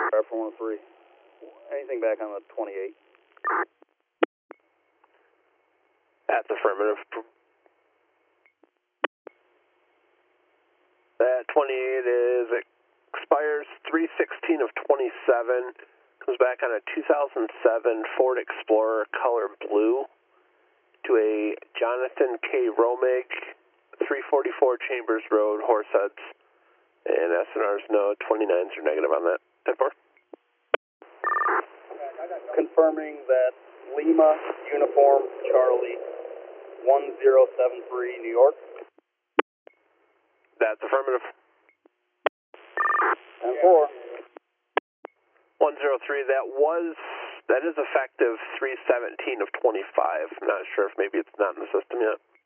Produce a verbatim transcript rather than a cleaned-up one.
four one three. Anything back on the twenty-eight? That's affirmative. That twenty-eight is, expires three sixteen of twenty-seven. Comes back on a two thousand seven Ford Explorer color blue to a Jonathan K. Romig, three forty-four Chambers Road, Horseheads. And S N R's no, twenty-nines are negative on that. ten four. Confirming that Lima Uniform Charlie one zero seven three, New York. That's affirmative. ten four. one zero three, that was, that is effective three seventeen of twenty-five. I'm not sure if maybe it's not in the system yet.